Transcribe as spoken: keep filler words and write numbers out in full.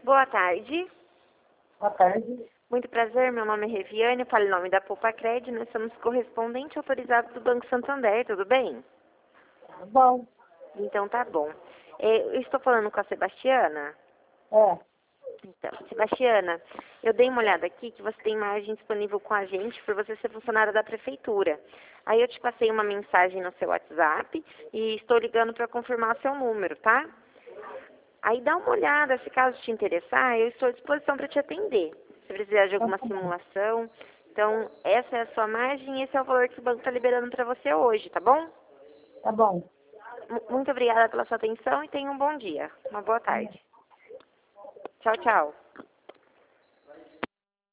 Boa tarde. Boa tarde. Muito prazer, meu nome é Reviane, eu falo em nome da Poupa-Cred, nós somos correspondente autorizado do Banco Santander, tudo bem? Tá bom. Então tá bom. É, eu estou falando com a Sebastiana? É. Então, Sebastiana, eu dei uma olhada aqui que você tem margem disponível com a gente por você ser funcionária da prefeitura. Aí eu te passei uma mensagem no seu WhatsApp e estou ligando para confirmar seu número, tá? Aí dá uma olhada, se caso te interessar, eu estou à disposição para te atender. Se precisar de Então alguma tá bom. simulação. Então, essa é a sua margem e esse é o valor que o banco está liberando para você hoje, tá bom? Tá bom. M- Muito obrigada pela sua atenção e tenha um bom dia. Uma boa tarde. Tchau, tchau.